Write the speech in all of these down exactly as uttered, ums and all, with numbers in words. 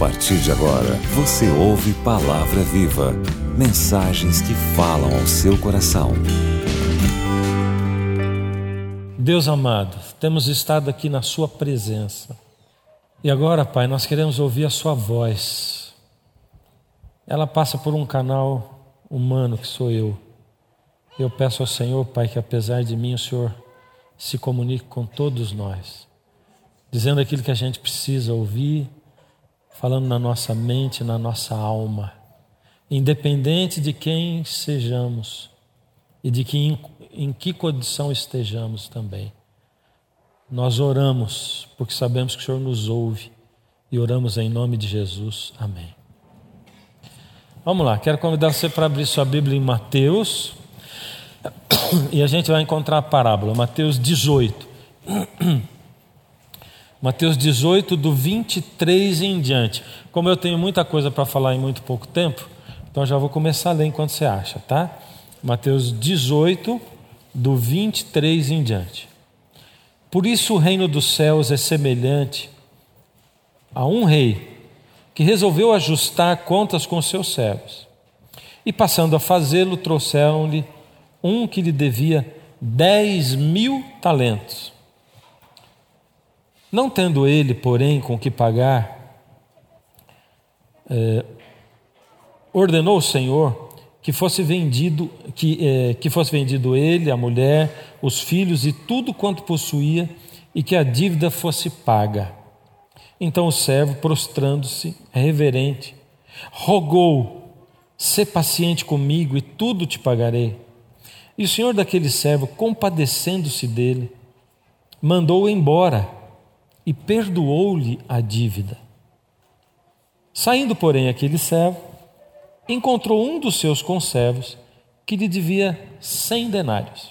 partir de agora, você ouve Palavra Viva, mensagens que falam ao seu coração. Deus amado, temos estado aqui na sua presença. E agora, Pai, nós queremos ouvir a sua voz. Ela passa por um canal humano que sou eu. Eu peço ao Senhor, Pai, que apesar de mim, o Senhor se comunique com todos nós, dizendo aquilo que a gente precisa ouvir, falando na nossa mente, na nossa alma, independente de quem sejamos e de que, em, em que condição estejamos também. Nós oramos porque sabemos que o Senhor nos ouve e oramos em nome de Jesus. Amém. Vamos lá, quero convidar você para abrir sua Bíblia em Mateus e a gente vai encontrar a parábola, Mateus dezoito. Mateus dezoito, do vinte e três em diante. Como eu tenho muita coisa para falar em muito pouco tempo, então já vou começar a ler enquanto você acha, tá? Mateus dezoito, do vinte e três em diante. Por isso o reino dos céus é semelhante a um rei que resolveu ajustar contas com seus servos. E passando a fazê-lo, trouxeram-lhe um que lhe devia dez mil talentos. Não tendo ele, porém, com que pagar, eh, ordenou o Senhor que fosse vendido, que, eh, que fosse vendido ele, a mulher, os filhos e tudo quanto possuía, e que a dívida fosse paga. Então o servo, prostrando-se, reverente, rogou: sê paciente comigo e tudo te pagarei. E o senhor daquele servo, compadecendo-se dele, mandou-o embora e perdoou-lhe a dívida. Saindo, porém, aquele servo, encontrou um dos seus conservos que lhe devia cem denários.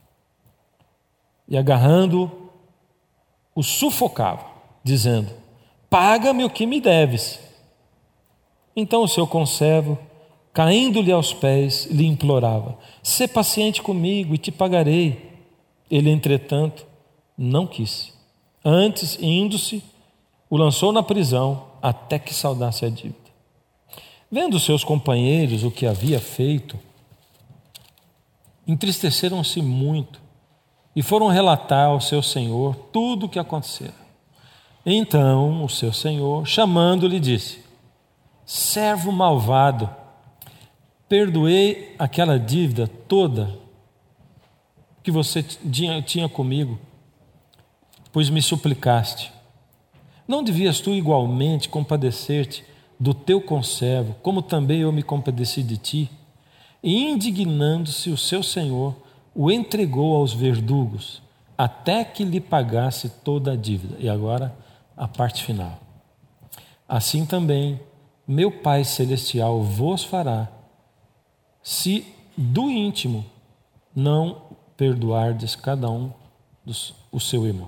E agarrando-o, o sufocava, dizendo: paga-me o que me deves. Então o seu conservo, caindo-lhe aos pés, lhe implorava: sê paciente comigo e te pagarei. Ele, entretanto, não quis. Antes, indo-se, o lançou na prisão até que saldasse a dívida. Vendo seus companheiros o que havia feito, entristeceram-se muito e foram relatar ao seu senhor tudo o que acontecera. Então o seu senhor, chamando-lhe, disse: servo malvado, perdoei aquela dívida toda que você tinha, tinha comigo, pois me suplicaste. Não devias tu igualmente compadecer-te do teu conservo, como também eu me compadeci de ti? E indignando-se, o seu senhor o entregou aos verdugos, até que lhe pagasse toda a dívida. E agora a parte final. Assim também meu Pai Celestial vos fará, se do íntimo não perdoardes cada um dos, o seu irmão.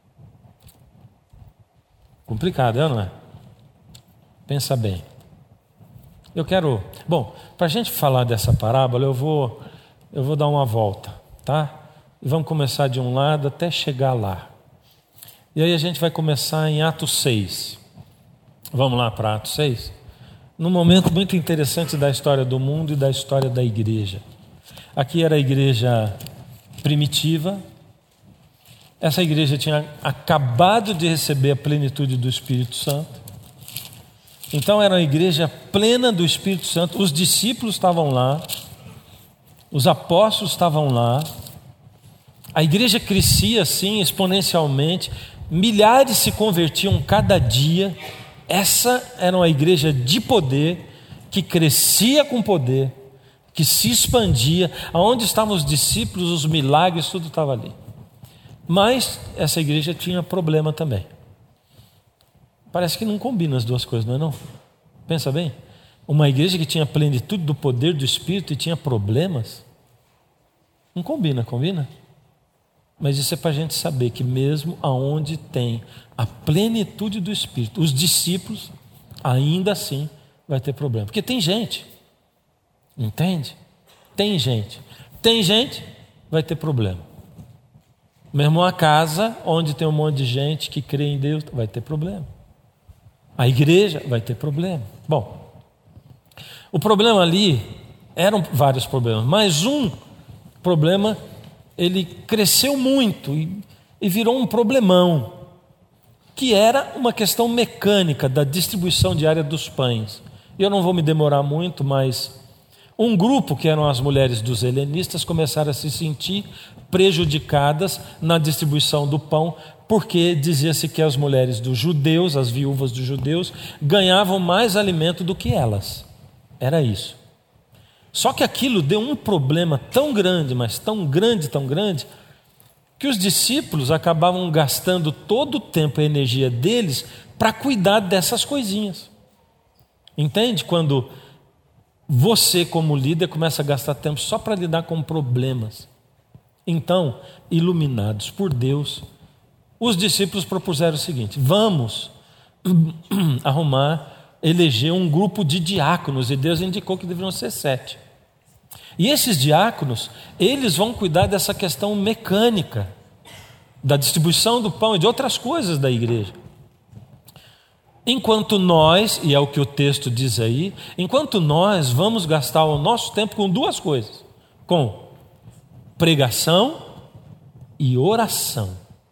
Complicado, não é? Pensa bem. Eu quero... Bom, para a gente falar dessa parábola, eu vou, eu vou dar uma volta, tá? E vamos começar de um lado até chegar lá. E aí a gente vai começar em Atos seis. Vamos lá para Atos seis? Num momento muito interessante da história do mundo e da história da igreja. Aqui era a igreja primitiva. Essa igreja tinha acabado de receber a plenitude do Espírito Santo. Então era uma igreja plena do Espírito Santo. Os discípulos estavam lá, os apóstolos estavam lá. A igreja crescia assim exponencialmente. Milhares se convertiam cada dia. Essa era uma igreja de poder, que crescia com poder, que se expandia. Aonde estavam os discípulos, os milagres, tudo estava ali. Mas essa igreja tinha problema também. Parece que não combina as duas coisas, não é não? Pensa bem. Uma igreja que tinha plenitude do poder do Espírito e tinha problemas, não combina, combina? Mas isso é para a gente saber que mesmo aonde tem a plenitude do Espírito, os discípulos, ainda assim vai ter problema. Porque tem gente, entende? Tem gente. Tem gente, vai ter problema. Mesmo uma casa onde tem um monte de gente que crê em Deus, vai ter problema. A igreja vai ter problema. Bom, o problema ali eram vários problemas, mas um problema, ele cresceu muito e, e virou um problemão, que era uma questão mecânica da distribuição diária dos pães. Eu não vou me demorar muito, mas um grupo, que eram as mulheres dos helenistas, começaram a se sentir prejudicadas na distribuição do pão, porque dizia-se que as mulheres dos judeus, as viúvas dos judeus, ganhavam mais alimento do que elas. Era isso. Só que aquilo deu um problema tão grande, mas tão grande, tão grande, que os discípulos acabavam gastando todo o tempo e a energia deles para cuidar dessas coisinhas. Entende? Quando você, como líder, começa a gastar tempo só para lidar com problemas. Então, iluminados por Deus, os discípulos propuseram o seguinte: vamos arrumar, eleger um grupo de diáconos, e Deus indicou que deveriam ser sete. E esses diáconos, eles vão cuidar dessa questão mecânica, da distribuição do pão e de outras coisas da igreja. Enquanto nós, e é o que o texto diz aí, enquanto nós vamos gastar o nosso tempo com duas coisas: com pregação e oração.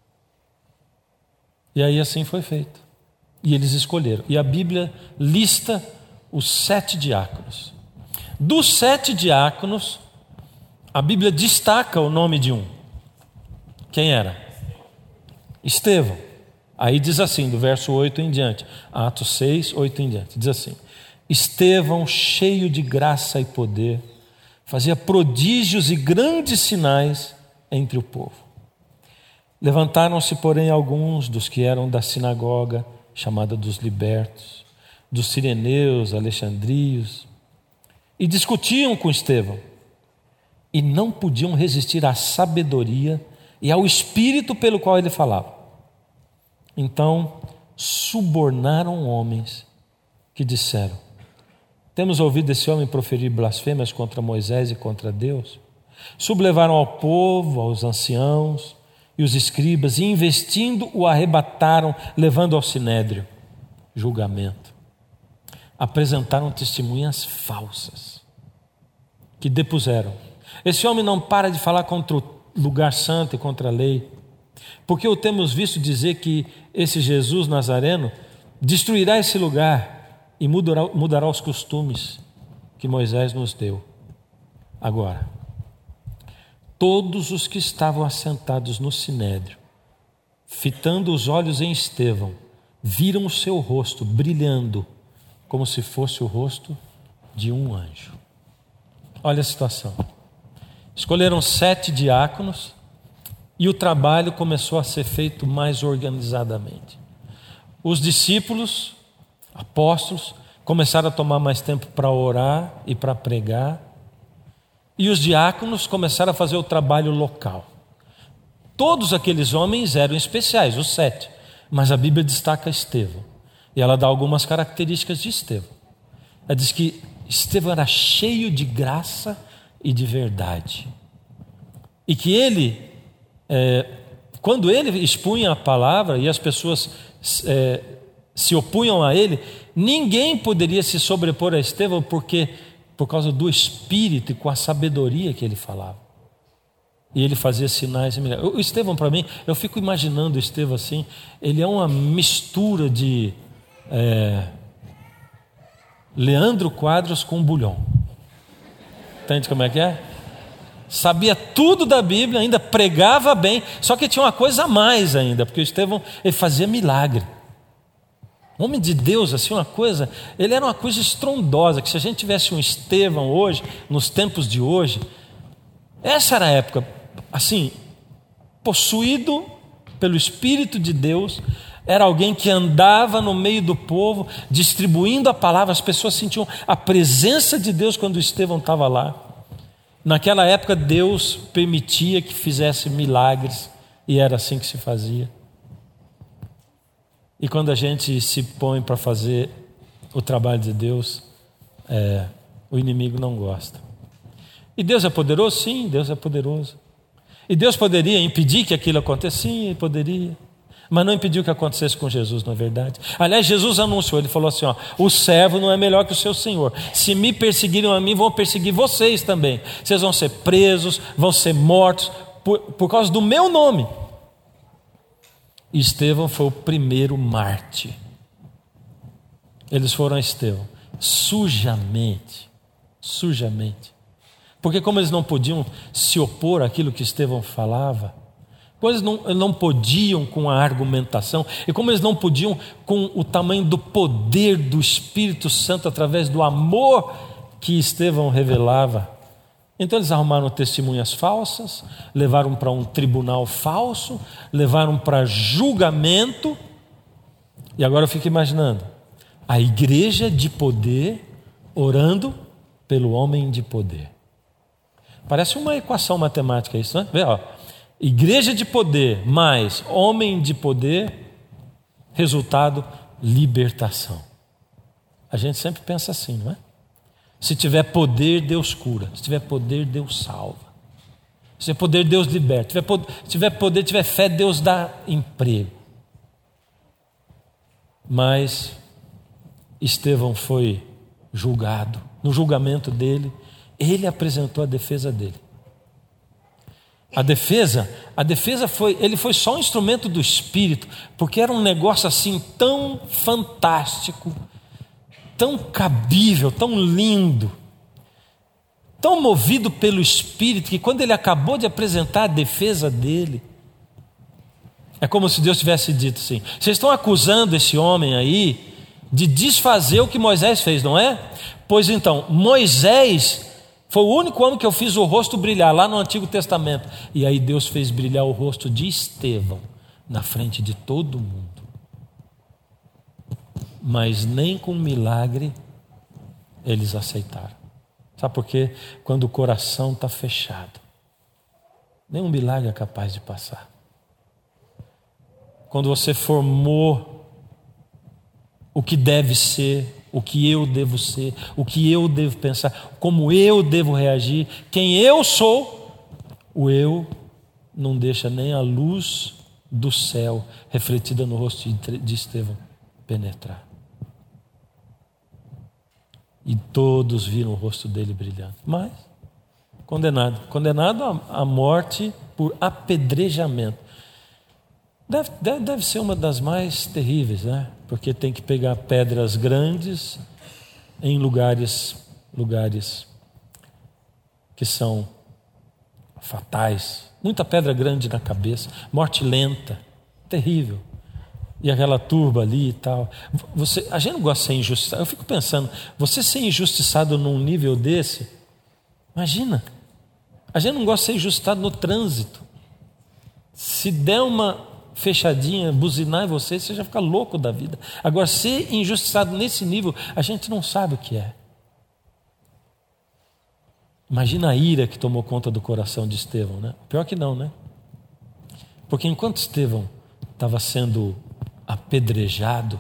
E aí assim foi feito. E eles escolheram. E a Bíblia lista os sete diáconos. Dos sete diáconos, a Bíblia destaca o nome de um. Quem era? Estevão. Aí diz assim, do verso oito em diante, Atos seis, oito em diante, diz assim: Estevão, cheio de graça e poder, fazia prodígios e grandes sinais entre o povo. Levantaram-se, porém, alguns dos que eram da sinagoga, chamada dos libertos, dos sireneus, alexandrios, e discutiam com Estevão, e não podiam resistir à sabedoria e ao espírito pelo qual ele falava. Então subornaram homens que disseram: temos ouvido esse homem proferir blasfêmias contra Moisés e contra Deus. Sublevaram ao povo, aos anciãos e os escribas, e investindo o arrebataram, levando ao sinédrio. Julgamento. Apresentaram testemunhas falsas que depuseram: esse homem não para de falar contra o lugar santo e contra a lei, porque o temos visto dizer que esse Jesus Nazareno destruirá esse lugar e mudará, mudará os costumes que Moisés nos deu. Agora, todos os que estavam assentados no sinédrio, fitando os olhos em Estevão, viram o seu rosto brilhando, como se fosse o rosto de um anjo. Olha a situação. Escolheram sete diáconos e o trabalho começou a ser feito mais organizadamente. Os discípulos, apóstolos, começaram a tomar mais tempo para orar e para pregar, e os diáconos começaram a fazer o trabalho local. Todos aqueles homens eram especiais, os sete, mas a Bíblia destaca Estevão, e ela dá algumas características de Estevão. Ela diz que Estevão era cheio de graça e de verdade, e que ele, é, quando ele expunha a palavra e as pessoas é, se opunham a ele, ninguém poderia se sobrepor a Estevão, porque por causa do espírito e com a sabedoria que ele falava. E ele fazia sinais e milagres. O Estevão, para mim, eu fico imaginando o Estevão assim, ele é uma mistura de é, Leandro Quadros com Bulhão. Entende como é que é? Sabia tudo da Bíblia, ainda pregava bem, só que tinha uma coisa a mais ainda, porque o Estevão, ele fazia milagre. Homem de Deus, assim, uma coisa, ele era uma coisa estrondosa, que se a gente tivesse um Estevão hoje, nos tempos de hoje, essa era a época, assim, possuído pelo Espírito de Deus, era alguém que andava no meio do povo, distribuindo a palavra, as pessoas sentiam a presença de Deus quando o Estevão estava lá. Naquela época Deus permitia que fizesse milagres, e era assim que se fazia. E quando a gente se põe para fazer o trabalho de Deus, é, o inimigo não gosta. E Deus é poderoso? Sim, Deus é poderoso. E Deus poderia impedir que aquilo acontecesse? Sim, Ele poderia. Mas não impediu que acontecesse com Jesus, não é verdade? Aliás, Jesus anunciou, ele falou assim, ó, o servo não é melhor que o seu senhor. Se me perseguiram a mim, vão perseguir vocês também. Vocês vão ser presos, vão ser mortos por, por causa do meu nome. E Estevão foi o primeiro mártir. Eles foram a Estevão sujamente, sujamente. Porque como eles não podiam se opor àquilo que Estevão falava, como eles não, não podiam com a argumentação, e como eles não podiam com o tamanho do poder do Espírito Santo através do amor que Estevão revelava, então eles arrumaram testemunhas falsas, levaram para um tribunal falso, levaram para julgamento. E agora eu fico imaginando a igreja de poder orando pelo homem de poder. Parece uma equação matemática isso, né? Vê, ó. Igreja de poder mais homem de poder, resultado, libertação. A gente sempre pensa assim, não é? Se tiver poder, Deus cura. Se tiver poder, Deus salva. Se tiver poder, Deus liberta. Se tiver poder, se tiver, poder, tiver fé, Deus dá emprego. Mas Estevão foi julgado. No julgamento dele, ele apresentou a defesa dele. A defesa, a defesa foi, ele foi só um instrumento do Espírito, porque era um negócio assim tão fantástico, tão cabível, tão lindo, tão movido pelo Espírito, que quando ele acabou de apresentar a defesa dele, é como se Deus tivesse dito assim: vocês estão acusando esse homem aí de desfazer o que Moisés fez, não é? Pois então, Moisés foi o único homem que eu fiz o rosto brilhar lá no Antigo Testamento. E aí Deus fez brilhar o rosto de Estevão na frente de todo mundo. Mas nem com milagre eles aceitaram. Sabe por quê? Quando o coração está fechado, nenhum milagre é capaz de passar. Quando você formou o que deve ser, o que eu devo ser, o que eu devo pensar, como eu devo reagir, quem eu sou, o eu não deixa nem a luz do céu refletida no rosto de Estevão penetrar. E todos viram o rosto dele brilhando, mas condenado, condenado à morte por apedrejamento. Deve, deve, deve ser uma das mais terríveis, né? Porque tem que pegar pedras grandes em lugares, lugares que são fatais. Muita pedra grande na cabeça, morte lenta, terrível. E aquela turba ali e tal. Você, a gente não gosta de ser injustiçado. Eu fico pensando, você ser injustiçado num nível desse, imagina. A gente não gosta de ser injustiçado no trânsito. Se der uma fechadinha, buzinar em você, você já fica louco da vida. Agora, ser injustiçado nesse nível, a gente não sabe o que é. Imagina a ira que tomou conta do coração de Estevão, né? Pior que não, né? Porque enquanto Estevão estava sendo apedrejado,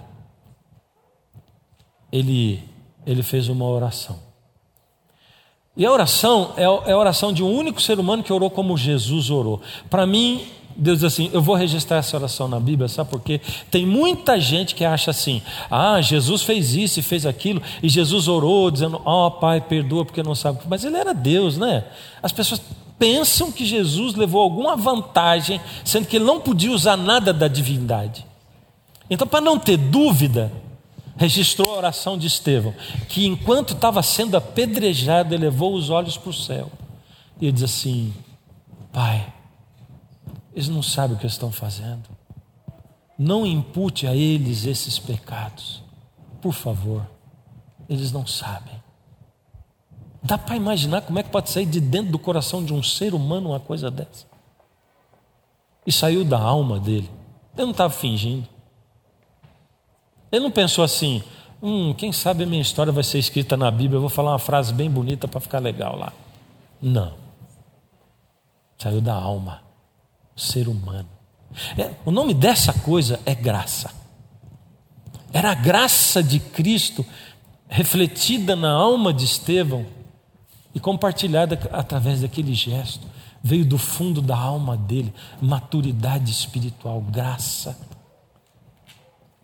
ele, ele fez uma oração. E a oração é a oração de um único ser humano que orou como Jesus orou. Para mim, Deus diz assim: eu vou registrar essa oração na Bíblia, sabe por quê? Tem muita gente que acha assim: ah, Jesus fez isso e fez aquilo, e Jesus orou dizendo: ó, oh, Pai, perdoa porque não sabe. Mas ele era Deus, né? As pessoas pensam que Jesus levou alguma vantagem, sendo que ele não podia usar nada da divindade. Então, para não ter dúvida, registrou a oração de Estevão, que enquanto estava sendo apedrejado, ele levou os olhos para o céu. E ele diz assim: Pai, eles não sabem o que estão fazendo. Não impute a eles esses pecados. Por favor, eles não sabem. Dá para imaginar como é que pode sair de dentro do coração de um ser humano uma coisa dessa? E saiu da alma dele. Ele não estava fingindo. Ele não pensou assim: hum, quem sabe a minha história vai ser escrita na Bíblia, eu vou falar uma frase bem bonita para ficar legal lá. Não. Saiu da alma. Ser humano. É, o nome dessa coisa é graça. Era a graça de Cristo refletida na alma de Estevão e compartilhada através daquele gesto. Veio do fundo da alma dele, maturidade espiritual, graça.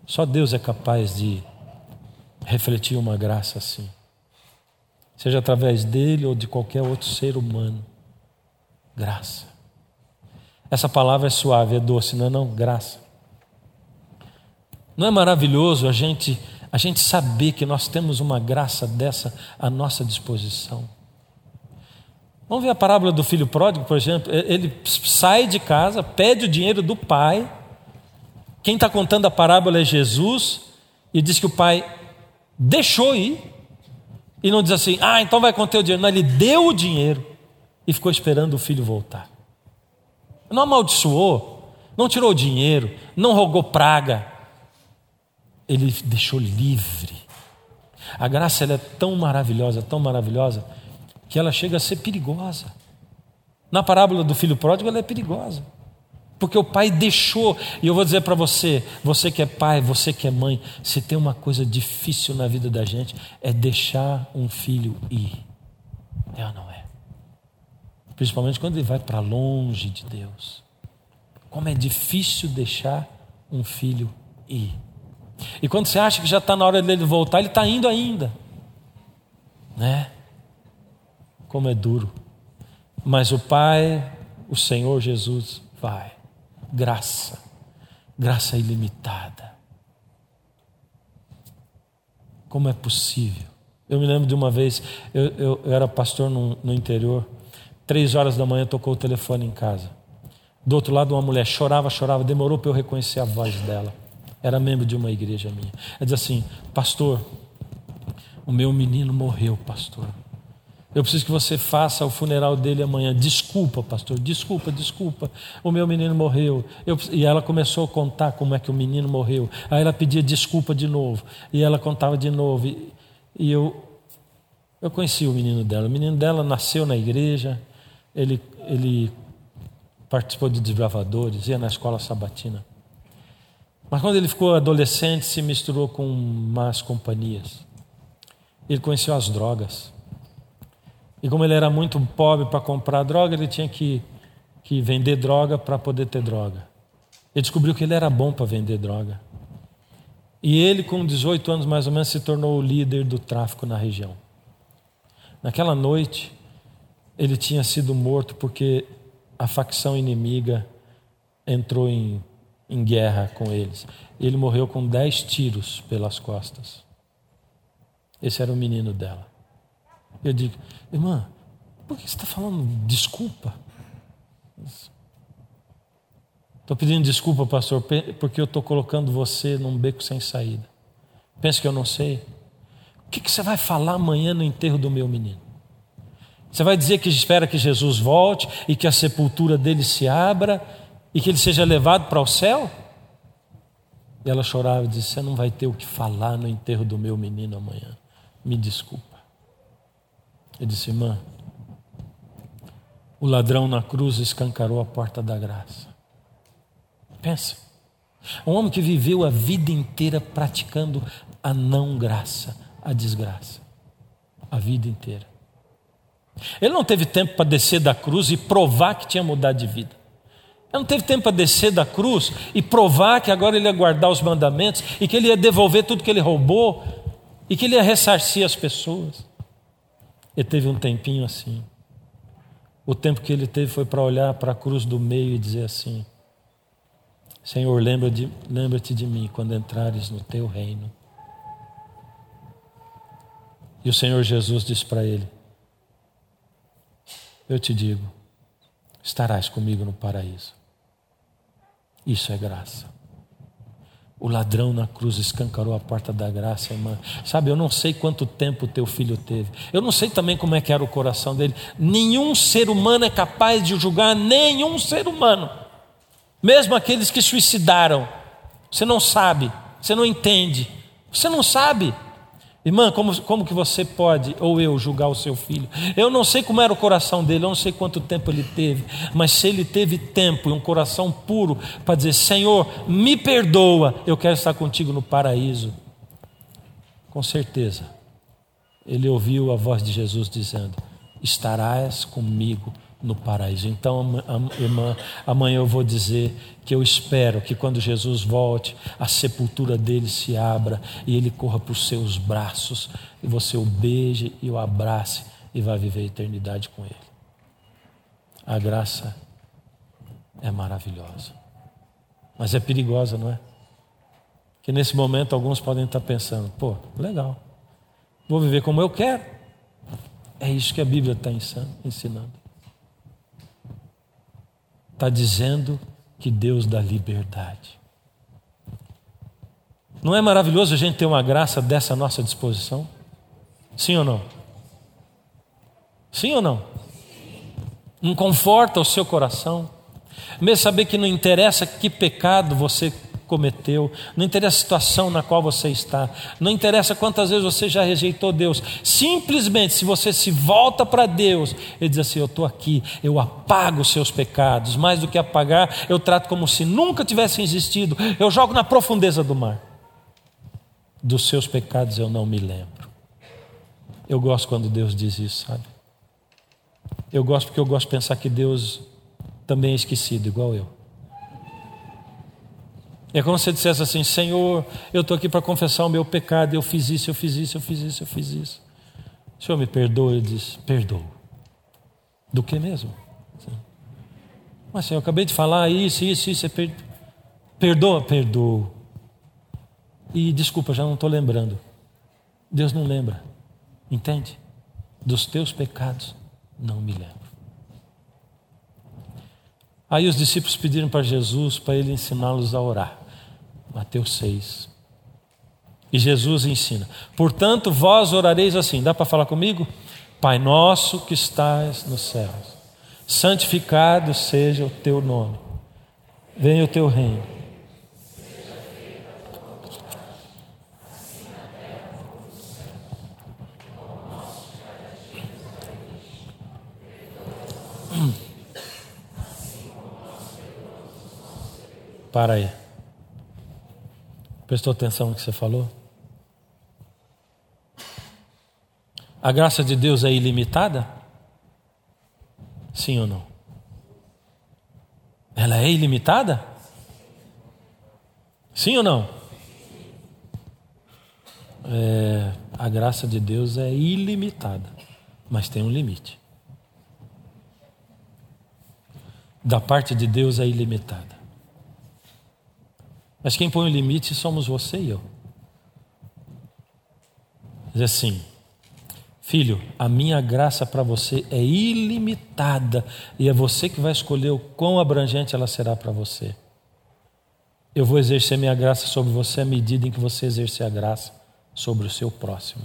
Só Deus é capaz de refletir uma graça assim. Seja através dele ou de qualquer outro ser humano. Graça. Essa palavra é suave, é doce, não é não? Graça. Não é maravilhoso a gente, a gente saber que nós temos uma graça dessa à nossa disposição? Vamos ver a parábola do filho pródigo, por exemplo. Ele sai de casa, pede o dinheiro do pai. Quem está contando a parábola é Jesus. E diz que o pai deixou ir. E não diz assim, ah, então vai conter o dinheiro. Não, ele deu o dinheiro e ficou esperando o filho voltar. Não amaldiçoou, não tirou o dinheiro, não rogou praga. Ele deixou livre. A graça ela é tão maravilhosa, tão maravilhosa, que ela chega a ser perigosa. Na parábola do filho pródigo ela é perigosa. Porque o pai deixou. E eu vou dizer para você, você que é pai, você que é mãe, se tem uma coisa difícil na vida da gente, é deixar um filho ir. É ou não é? Principalmente quando ele vai para longe de Deus. Como é difícil deixar um filho ir. E quando você acha que já está na hora dele voltar, ele está indo ainda. Né? Como é duro. Mas o Pai, o Senhor Jesus, vai. Graça. Graça ilimitada. Como é possível? Eu me lembro de uma vez, eu, eu, eu era pastor no, no interior. Três horas da manhã tocou o telefone em casa. Do outro lado uma mulher chorava, chorava. Demorou para eu reconhecer a voz dela. Era membro de uma igreja minha. Ela diz assim, pastor, o meu menino morreu, pastor. Eu preciso que você faça o funeral dele amanhã. Desculpa, pastor, desculpa, desculpa. O meu menino morreu. Eu, e ela começou a contar como é que o menino morreu. Aí ela pedia desculpa de novo. E ela contava de novo. E, e eu, eu conheci o menino dela. O menino dela nasceu na igreja. Ele, ele participou de desbravadores, ia na escola sabatina. Mas quando ele ficou adolescente, se misturou com más companhias. Ele conheceu as drogas. E como ele era muito pobre para comprar droga, ele tinha que, que vender droga para poder ter droga. Ele descobriu que ele era bom para vender droga. E ele, com dezoito anos mais ou menos, se tornou o líder do tráfico na região. Naquela noite, ele tinha sido morto porque a facção inimiga entrou em, em guerra com eles. Ele morreu com dez tiros pelas costas. Esse era o menino dela. Eu digo, irmã, por que você está falando desculpa? Estou pedindo desculpa, pastor, porque eu estou colocando você num beco sem saída. Pensa que eu não sei? O que, que você vai falar amanhã no enterro do meu menino? Você vai dizer que espera que Jesus volte e que a sepultura dele se abra e que ele seja levado para o céu? E ela chorava e disse, você não vai ter o que falar no enterro do meu menino amanhã. Me desculpa. Ele disse, irmã, o ladrão na cruz escancarou a porta da graça. Pensa, um homem que viveu a vida inteira praticando a não graça, a desgraça, a vida inteira. Ele não teve tempo para descer da cruz e provar que tinha mudado de vida. Ele não teve tempo para descer da cruz e provar que agora ele ia guardar os mandamentos e que ele ia devolver tudo que ele roubou e que ele ia ressarcir as pessoas. Ele teve um tempinho assim. O tempo que ele teve foi para olhar para a cruz do meio e dizer assim, Senhor, lembra-te de, lembra-te de mim quando entrares no teu reino. E o Senhor Jesus disse para ele, eu te digo, estarás comigo no paraíso. Isso é graça. O ladrão na cruz escancarou a porta da graça, irmã. Sabe, eu não sei quanto tempo o teu filho teve. Eu não sei também como é que era o coração dele. Nenhum ser humano é capaz de julgar nenhum ser humano. Mesmo aqueles que suicidaram. Você não sabe, você não entende. Você não sabe. Irmã, como, como que você pode, ou eu, julgar o seu filho? Eu não sei como era o coração dele, eu não sei quanto tempo ele teve, mas se ele teve tempo e um coração puro para dizer, Senhor, me perdoa, eu quero estar contigo no paraíso. Com certeza, ele ouviu a voz de Jesus dizendo, estarás comigo no paraíso. Então, irmã, amanhã eu vou dizer que eu espero que quando Jesus volte, a sepultura dele se abra e ele corra para os seus braços e você o beije e o abrace e vai viver a eternidade com ele. A graça é maravilhosa, mas é perigosa, não é? Que nesse momento alguns podem estar pensando, pô, legal, vou viver como eu quero. É isso que a Bíblia está ensinando. Está dizendo que Deus dá liberdade. Não é maravilhoso a gente ter uma graça dessa à nossa disposição? Sim ou não? Sim ou não? Não conforta o seu coração? Mesmo saber que não interessa que pecado você cometeu, não interessa a situação na qual você está, não interessa quantas vezes você já rejeitou Deus, simplesmente se você se volta para Deus, Ele diz assim, eu estou aqui, eu apago os seus pecados, mais do que apagar, eu trato como se nunca tivessem existido, eu jogo na profundeza do mar, dos seus pecados eu não me lembro. Eu gosto quando Deus diz isso, sabe? Eu gosto porque eu gosto de pensar que Deus também é esquecido, igual eu. É como se você dissesse assim, Senhor, eu estou aqui para confessar o meu pecado, eu fiz isso, eu fiz isso, eu fiz isso, eu fiz isso. O Senhor me perdoa? Ele diz, perdoo. Do que mesmo? Mas Senhor, eu acabei de falar isso, isso, isso, per... perdoa? Perdoo. E desculpa, já não estou lembrando. Deus não lembra, entende? Dos teus pecados, não me lembro. Aí os discípulos pediram para Jesus, para ele ensiná-los a orar. Mateus seis. E Jesus ensina. Portanto, vós orareis assim. Dá para falar comigo? Pai nosso que estás nos céus, santificado seja o teu nome. Venha o teu reino. Hum. Para aí. Prestou atenção no que você falou? A graça de Deus é ilimitada? Sim ou não? Ela é ilimitada? Sim ou não? É, a graça de Deus é ilimitada, mas tem um limite. Da parte de Deus é ilimitada. Mas quem põe o limite somos você e eu. Diz assim, filho, a minha graça para você é ilimitada e é você que vai escolher o quão abrangente ela será para você. Eu vou exercer minha graça sobre você à medida em que você exercer a graça sobre o seu próximo.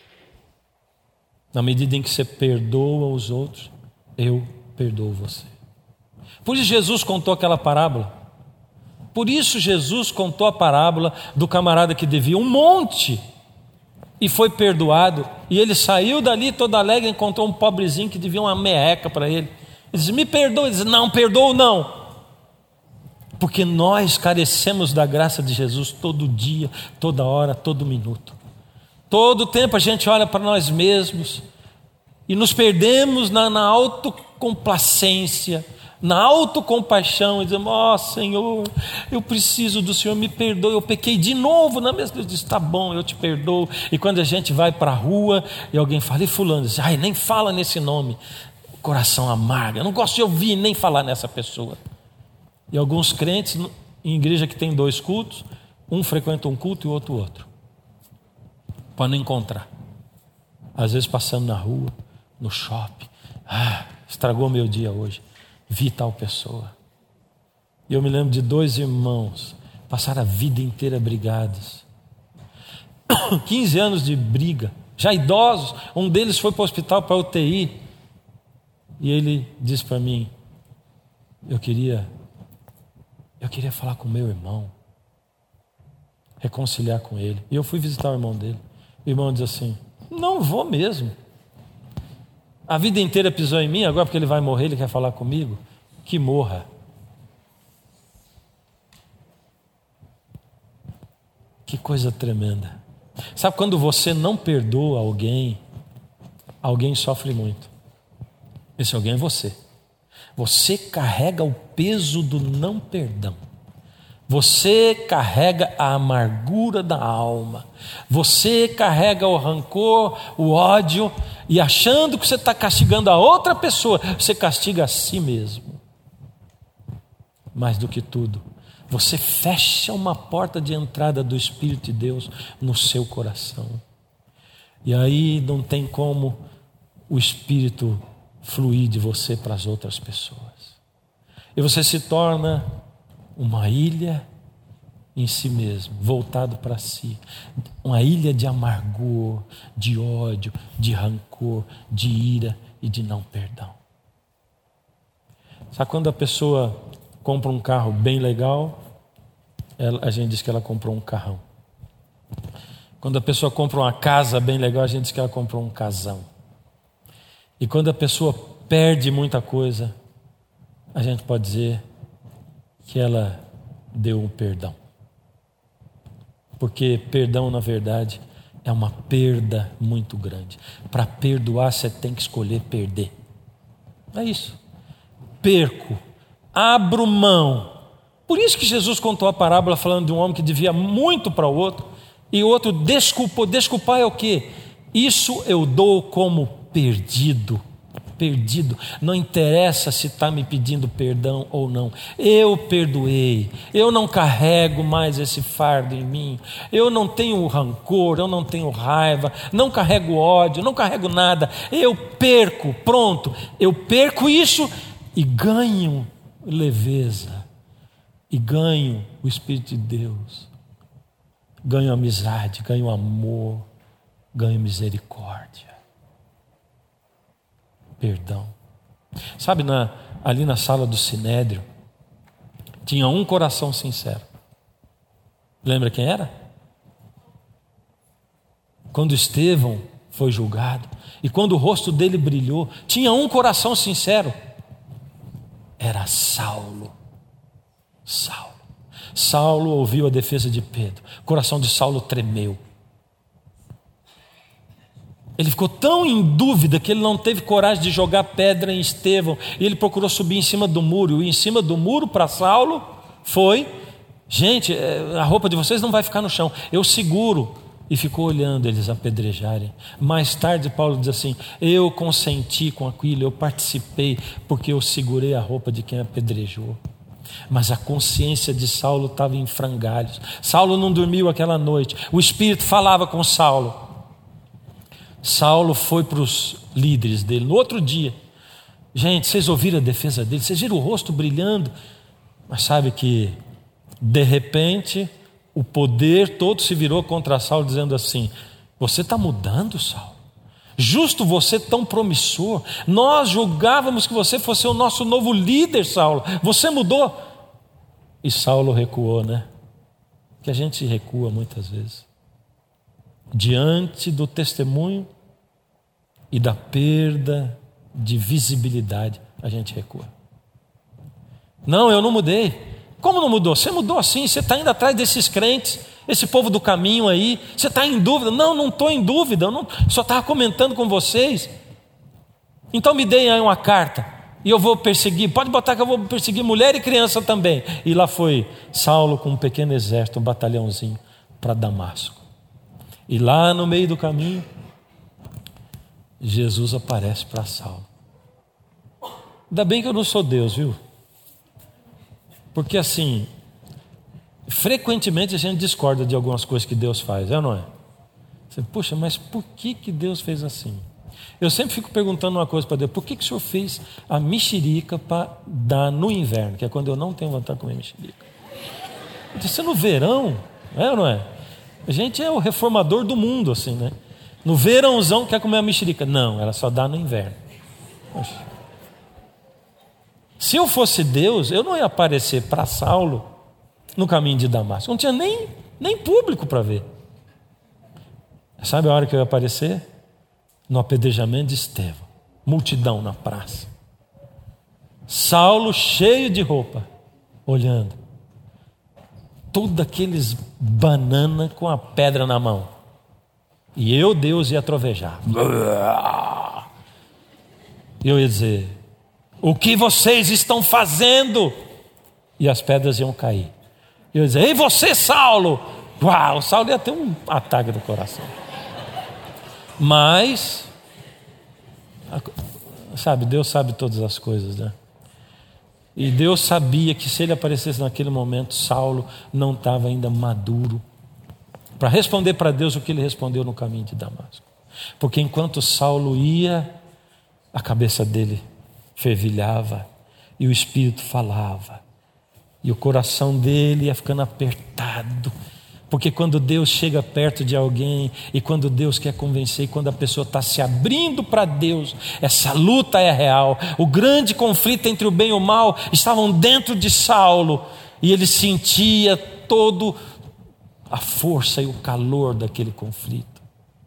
Na medida em que você perdoa os outros, eu perdoo você. Por isso Jesus contou aquela parábola. Por isso Jesus contou a parábola do camarada que devia um monte e foi perdoado. E ele saiu dali todo alegre e encontrou um pobrezinho que devia uma merreca para ele. Ele disse, me perdoa. Ele disse, não, perdoo não. Porque nós carecemos da graça de Jesus todo dia, toda hora, todo minuto. Todo tempo a gente olha para nós mesmos e nos perdemos na, na autocomplacência, na autocompaixão, e dizemos, ó oh, Senhor, eu preciso do Senhor, me perdoe, eu pequei de novo, na mesma Deus diz, tá bom, eu te perdoo. E quando a gente vai para a rua e alguém fala, e fulano, diz, ai, nem fala nesse nome, coração amargo, eu não gosto de ouvir nem falar nessa pessoa. E alguns crentes, em igreja que tem dois cultos, um frequenta um culto e o outro outro, para não encontrar. Às vezes passando na rua, no shopping, ah, estragou meu dia hoje. Vi tal pessoa. E eu me lembro de dois irmãos, passaram a vida inteira brigados. quinze anos de briga, já idosos. Um deles foi para o hospital, para a U T I. E ele disse para mim, eu queria, eu queria falar com o meu irmão, reconciliar com ele. E eu fui visitar o irmão dele. O irmão diz assim, não vou mesmo. A vida inteira pisou em mim, agora porque ele vai morrer, ele quer falar comigo? Que morra. Que coisa tremenda. Sabe quando você não perdoa alguém, alguém sofre muito. Esse alguém é você. Você carrega o peso do não perdão. Você carrega a amargura da alma. Você carrega o rancor, o ódio, e achando que você está castigando a outra pessoa, você castiga a si mesmo. Mais do que tudo, você fecha uma porta de entrada do Espírito de Deus no seu coração. E aí não tem como o Espírito fluir de você para as outras pessoas. E você se torna uma ilha em si mesmo, voltado para si. Uma ilha de amargor, de ódio, de rancor, de ira e de não perdão. Sabe quando a pessoa compra um carro bem legal, ela, a gente diz que ela comprou um carrão. Quando a pessoa compra uma casa bem legal, a gente diz que ela comprou um casão. E quando a pessoa perde muita coisa, a gente pode dizer que ela deu um perdão. Porque perdão, na verdade, é uma perda muito grande. Para perdoar, você tem que escolher perder. É isso. Perco, abro mão. Por isso que Jesus contou a parábola falando de um homem que devia muito para o outro, e o outro desculpou. Desculpar é o quê? Isso eu dou como perdido. Perdido, não interessa se está me pedindo perdão ou não, eu perdoei, eu não carrego mais esse fardo em mim, eu não tenho rancor, eu não tenho raiva, não carrego ódio, não carrego nada, eu perco, pronto, eu perco isso e ganho leveza, e ganho o Espírito de Deus, ganho amizade, ganho amor, ganho misericórdia. Perdão. Sabe, na, ali na sala do Sinédrio, tinha um coração sincero. Lembra quem era? Quando Estevão foi julgado, e quando o rosto dele brilhou, tinha um coração sincero. Era Saulo. Saulo. Saulo ouviu a defesa de Pedro. O coração de Saulo tremeu. Ele ficou tão em dúvida que ele não teve coragem de jogar pedra em Estevão. E ele procurou subir em cima do muro. E em cima do muro para Saulo foi: gente, a roupa de vocês não vai ficar no chão, eu seguro. E ficou olhando eles apedrejarem. Mais tarde Paulo diz assim: eu consenti com aquilo, eu participei, porque eu segurei a roupa de quem apedrejou. Mas a consciência de Saulo estava em frangalhos. Saulo não dormiu aquela noite. O Espírito falava com Saulo. Saulo foi para os líderes dele no outro dia. Gente, vocês ouviram a defesa dele? Vocês viram o rosto brilhando? Mas sabe que de repente o poder todo se virou contra Saulo, dizendo assim: você está mudando, Saulo? Justo você tão promissor, nós julgávamos que você fosse o nosso novo líder, Saulo, você mudou. E Saulo recuou, né? Que a gente recua muitas vezes diante do testemunho e da perda de visibilidade. A gente recua. Não, eu não mudei. Como não mudou? Você mudou sim, você está indo atrás desses crentes, esse povo do caminho aí, você está em dúvida. Não, não estou em dúvida, eu não, só estava comentando com vocês. Então me deem aí uma carta e eu vou perseguir, pode botar que eu vou perseguir mulher e criança também. E lá foi Saulo com um pequeno exército, um batalhãozinho, para Damasco. E lá no meio do caminho, Jesus aparece para Saulo. Ainda bem que eu não sou Deus, viu? Porque assim, frequentemente a gente discorda de algumas coisas que Deus faz, é ou não é? Você, puxa, mas por que, que Deus fez assim? Eu sempre fico perguntando uma coisa para Deus: por que, que o Senhor fez a mexerica para dar no inverno, que é quando eu não tenho vontade de comer mexerica? Eu disse, no verão, é ou não é? A gente é o reformador do mundo, assim, né? No verãozão quer comer a mexerica. Não, ela só dá no inverno. Poxa. Se eu fosse Deus, eu não ia aparecer para Saulo no caminho de Damasco. Não tinha nem, nem público para ver. Sabe a hora que eu ia aparecer? No apedrejamento de Estevão. Multidão na praça. Saulo cheio de roupa, olhando. Todos aqueles banana com a pedra na mão. E eu, Deus, ia trovejar. Eu ia dizer: o que vocês estão fazendo? E as pedras iam cair. E eu ia dizer: ei você, Saulo! Uau, Saulo ia ter um ataque do coração. Mas, sabe, Deus sabe todas as coisas, né? E Deus sabia que se ele aparecesse naquele momento, Saulo não estava ainda maduro para responder para Deus o que ele respondeu no caminho de Damasco. Porque enquanto Saulo ia, a cabeça dele fervilhava e o Espírito falava. E o coração dele ia ficando apertado. Porque quando Deus chega perto de alguém, e quando Deus quer convencer, e quando a pessoa está se abrindo para Deus, essa luta é real. O grande conflito entre o bem e o mal estavam dentro de Saulo, e ele sentia todo a força e o calor daquele conflito.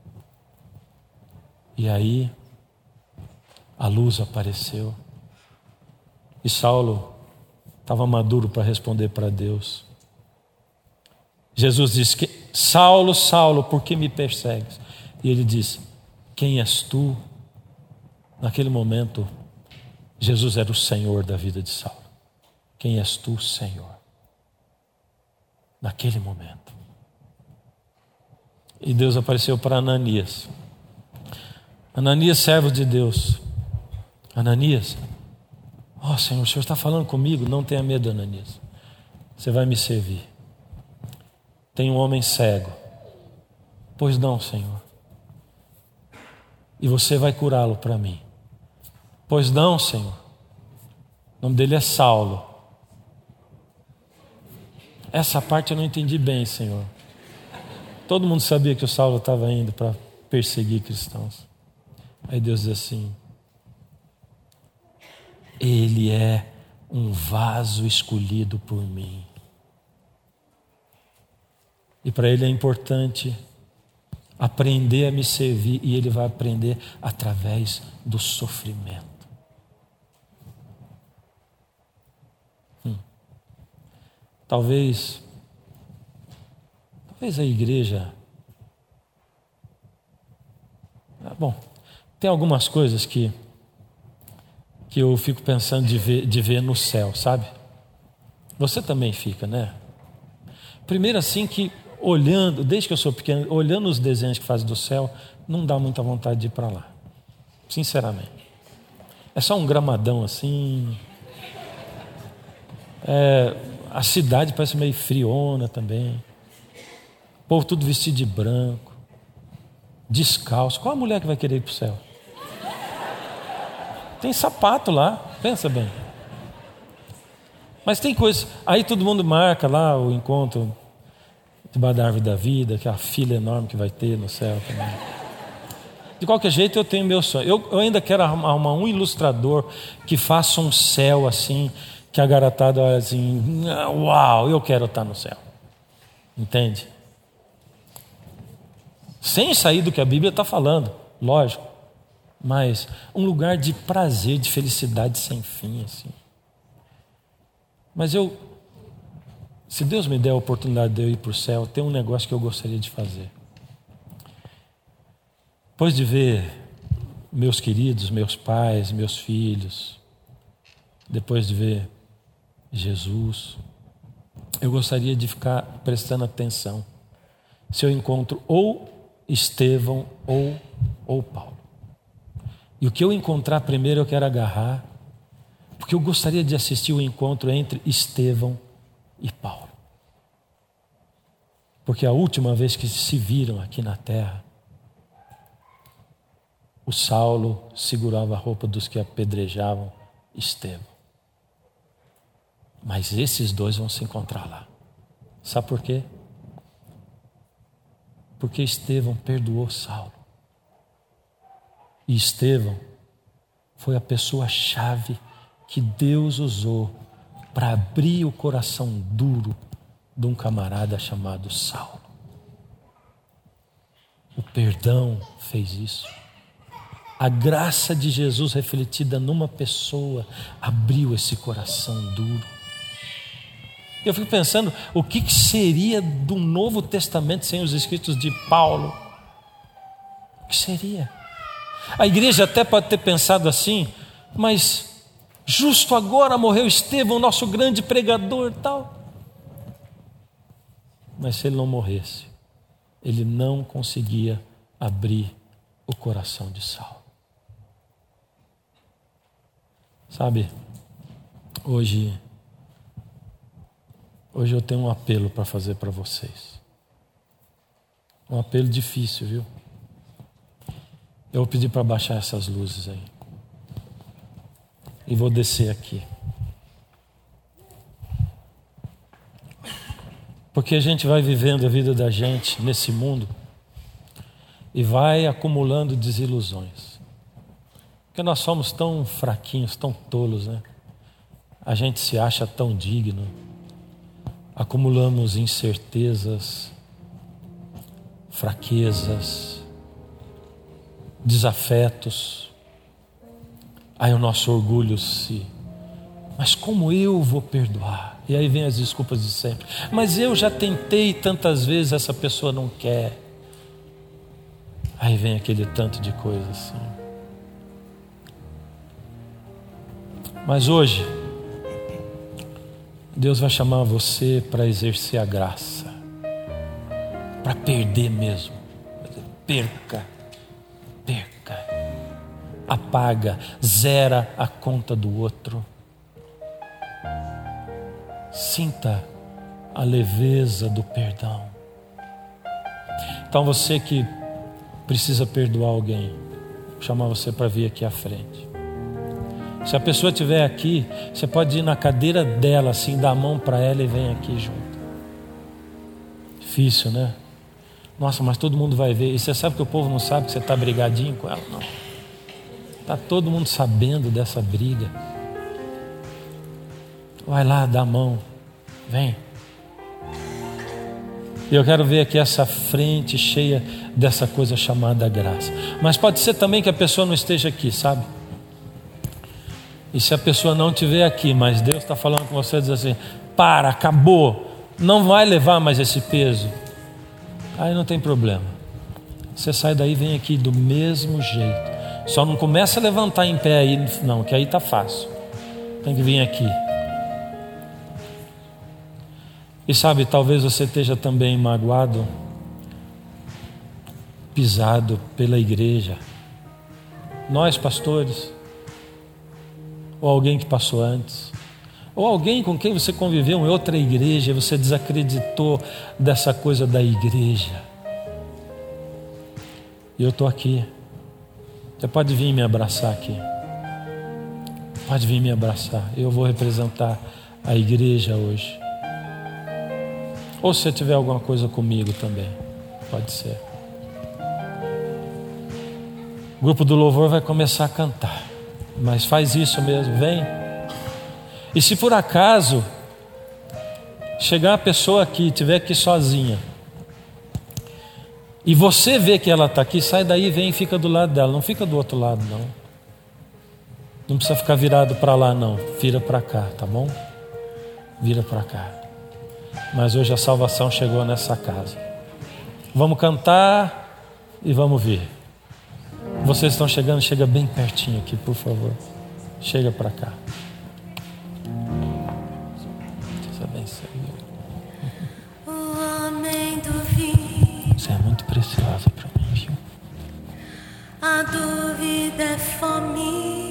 E aí a luz apareceu, e Saulo estava maduro para responder para Deus. Jesus disse: que, Saulo, Saulo, por que me persegues? E ele disse: quem és tu? Naquele momento, Jesus era o Senhor da vida de Saulo. Quem és tu, Senhor? Naquele momento. E Deus apareceu para Ananias. Ananias, servo de Deus. Ananias, ó oh, Senhor, o Senhor está falando comigo? Não tenha medo, Ananias. Você vai me servir. Tem um homem cego. Pois não, Senhor. E você vai curá-lo para mim. Pois não, Senhor. O nome dele é Saulo. Essa parte eu não entendi bem, Senhor. Todo mundo sabia que o Saulo estava indo para perseguir cristãos. Aí Deus diz assim: ele é um vaso escolhido por mim. E para ele é importante aprender a me servir, e ele vai aprender através do sofrimento. Hum. Talvez, talvez a igreja... Ah, bom, tem algumas coisas que, que eu fico pensando de ver, de ver no céu, sabe? Você também fica, né? Primeiro assim que, olhando, desde que eu sou pequeno, olhando os desenhos que fazem do céu, não dá muita vontade de ir para lá. Sinceramente. É só um gramadão assim. É, a cidade parece meio friona também. O povo tudo vestido de branco, descalço. Qual a mulher que vai querer ir para o céu? Tem sapato lá, pensa bem. Mas tem coisas. Aí todo mundo marca lá o encontro debaixo da árvore da vida, que é a fila enorme que vai ter no céu também. De qualquer jeito, eu tenho meu sonho. Eu, eu ainda quero arrumar um ilustrador que faça um céu assim, que a garotada olha assim: uau, eu quero estar no céu. Entende? Sem sair do que a Bíblia está falando, lógico. Mas um lugar de prazer, de felicidade sem fim, assim. Mas eu, se Deus me der a oportunidade de eu ir para o céu, tem um negócio que eu gostaria de fazer. Depois de ver meus queridos, meus pais, meus filhos, depois de ver Jesus, eu gostaria de ficar prestando atenção se eu encontro ou Estevão ou, ou Paulo. E o que eu encontrar primeiro eu quero agarrar, porque eu gostaria de assistir o encontro entre Estevão e Paulo. Porque a última vez que se viram aqui na terra, o Saulo segurava a roupa dos que apedrejavam Estevão. Mas esses dois vão se encontrar lá. Sabe por quê? Porque Estevão perdoou Saulo. E Estevão foi a pessoa-chave que Deus usou para abrir o coração duro de um camarada chamado Saulo. O perdão fez isso. A graça de Jesus refletida numa pessoa abriu esse coração duro. Eu fico pensando, o que seria do Novo Testamento sem os escritos de Paulo? O que seria? A igreja até pode ter pensado assim, mas Justo agora morreu Estevão, nosso grande pregador e tal. Mas se ele não morresse, ele não conseguia abrir o coração de Saulo. Sabe, hoje, hoje eu tenho um apelo para fazer para vocês. Um apelo difícil, viu? Eu vou pedir para baixar essas luzes aí. E vou descer aqui. Porque a gente vai vivendo a vida da gente nesse mundo e vai acumulando desilusões. Porque nós somos tão fraquinhos, tão tolos, né? A gente se acha tão digno. Acumulamos incertezas, fraquezas, desafetos. Aí o nosso orgulho se... Mas como eu vou perdoar? E aí vem as desculpas de sempre. Mas eu já tentei tantas vezes, essa pessoa não quer. Aí vem aquele tanto de coisa assim. Mas hoje, Deus vai chamar você para exercer a graça. Para perder mesmo. Perca. Perca. Apaga. Zera a conta do outro. Sinta a leveza do perdão. Então você que precisa perdoar alguém, vou chamar você para vir aqui à frente. Se a pessoa estiver aqui, você pode ir na cadeira dela, assim, dar a mão para ela e vem aqui junto. Difícil, né? Nossa, mas todo mundo vai ver. E você sabe que o povo não sabe que você está brigadinho com ela? Não. Está todo mundo sabendo dessa briga. Vai lá, dá a mão. Vem. E eu quero ver aqui essa frente cheia dessa coisa chamada graça. Mas pode ser também que a pessoa não esteja aqui, sabe? E se a pessoa não estiver aqui, mas Deus está falando com você, diz assim: para, acabou, não vai levar mais esse peso. Aí não tem problema. Você sai daí e vem aqui do mesmo jeito. Só não começa a levantar em pé aí, não, que aí está fácil. Tem que vir aqui. E sabe, talvez você esteja também magoado, pisado pela igreja. Nós, pastores, ou alguém que passou antes, ou alguém com quem você conviveu em outra igreja e você desacreditou dessa coisa da igreja. E eu estou aqui. Você pode vir me abraçar aqui. Pode vir me abraçar. Eu vou representar a igreja hoje. Ou se você tiver alguma coisa comigo também, pode ser. O grupo do louvor vai começar a cantar, mas faz isso mesmo, vem. E se por acaso chegar uma pessoa aqui, estiver aqui sozinha, e você vê que ela está aqui, sai daí, vem e fica do lado dela. Não fica do outro lado, não. Não precisa ficar virado para lá, não. Vira para cá, tá bom? Vira para cá. Mas hoje a salvação chegou nessa casa. Vamos cantar e vamos ver. Vocês estão chegando, chega bem pertinho aqui, por favor. Chega para cá. Deus abençoe. O homem do vinho. Você é muito preciosa para mim, viu? A dúvida é fome.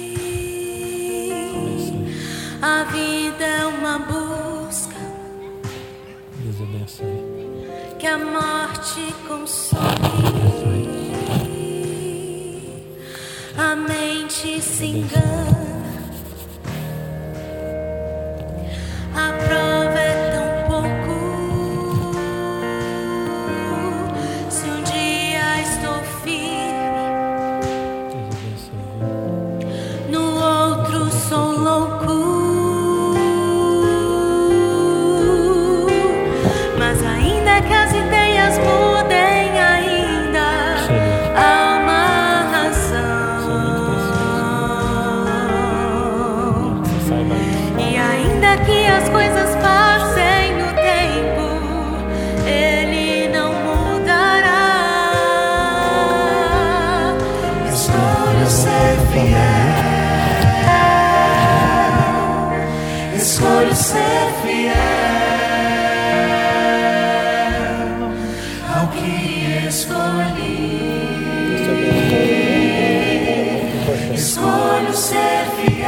A vida é uma busca. Deus abençoe. Que a morte consome. A mente se engana. A prova é tão pouco. Se um dia estou firme, no outro sou louco. Mas ainda que as ideias mudem, ainda há uma razão. E ainda que as coisas passem no tempo, Ele não mudará. Escolho ser fiel. fiel ao que escolhi. Escolho ser fiel,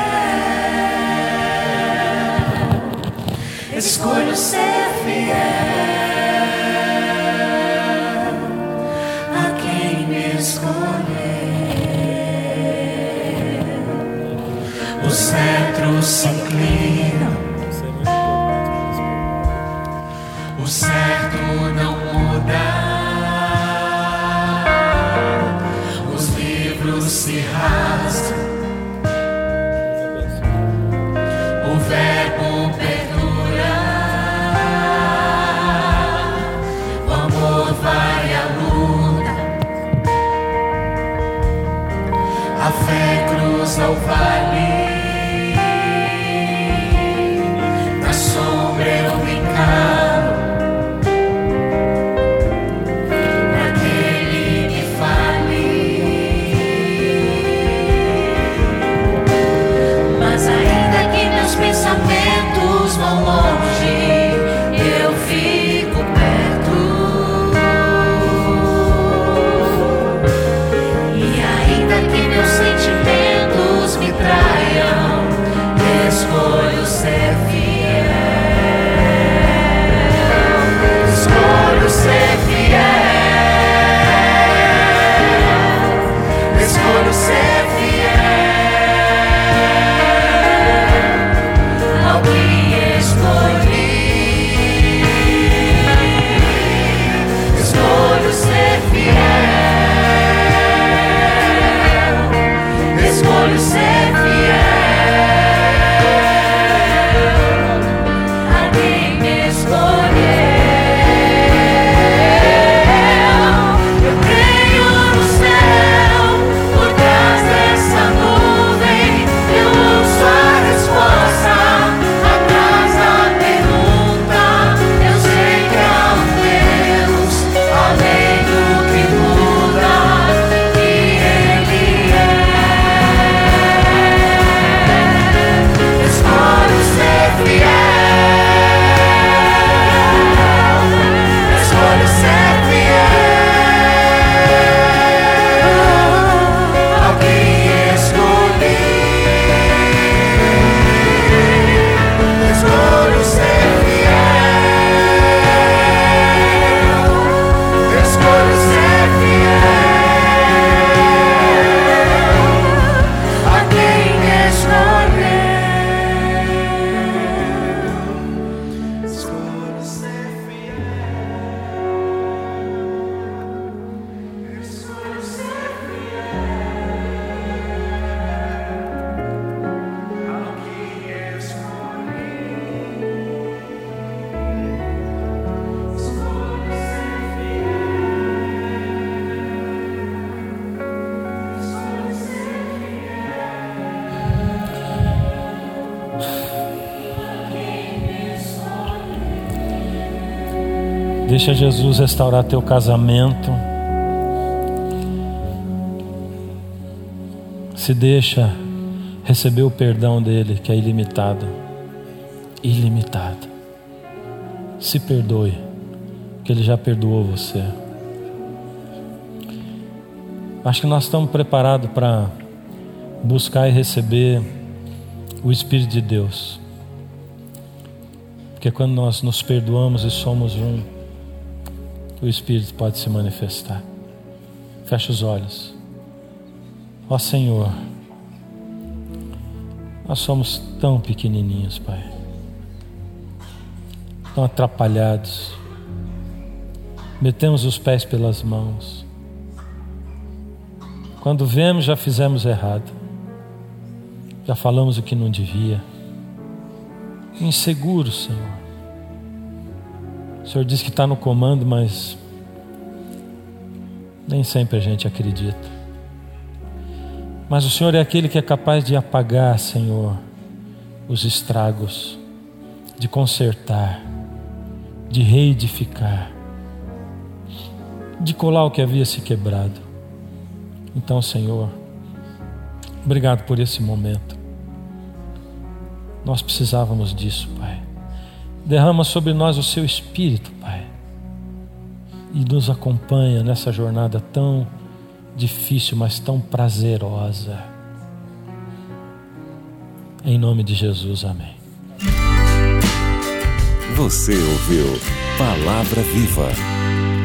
escolho ser fiel a quem me escolher. Os cetros se inclinam, o certo não muda, os livros se rasgam, o verbo perdura, o amor vai à luta, a fé cruza o vale, na sombra eu me calo, naquele que fale. Mas ainda que meus pensamentos vão longe, eu fico perto. E ainda que meus sentimentos me traiam, escolho ser fiel. Escolho ser fiel. Escolho ser fiel ao que escolhi. Escolho ser fiel. Escolho ser fiel a quem me escolheu. Eu creio no céu, por trás dessa nuvem, eu ouço a resposta, atrás da pergunta. Eu sei que há um Deus além do que muda, e Ele é. Escolho ser fiel. Escolho ser fiel ao que escolhi. Escolho ser fiel. Escolho ser fiel a quem escolheu. Escolho ser fiel. Escolho ser fiel ao que escolhi. Escolho ser Deixa Jesus restaurar teu casamento. Se deixa receber o perdão dele, que é ilimitado. Ilimitado. Se perdoe, que ele já perdoou você. Acho que nós estamos preparados para buscar e receber o Espírito de Deus. Porque quando nós nos perdoamos e somos um, o Espírito pode se manifestar. Fecha os olhos. Ó Senhor, nós somos tão pequenininhos, Pai, tão atrapalhados, metemos os pés pelas mãos. Quando vemos, já fizemos errado, já falamos o que não devia. Inseguros, Senhor. O Senhor diz que está no comando, mas nem sempre a gente acredita. Mas o Senhor é aquele que é capaz de apagar, Senhor, os estragos, de consertar, de reedificar, de colar o que havia se quebrado. Então, Senhor, obrigado por esse momento. Nós precisávamos disso, Pai. Derrama sobre nós o seu Espírito, Pai, e nos acompanha nessa jornada tão difícil, mas tão prazerosa. Em nome de Jesus, amém. Você ouviu Palavra Viva.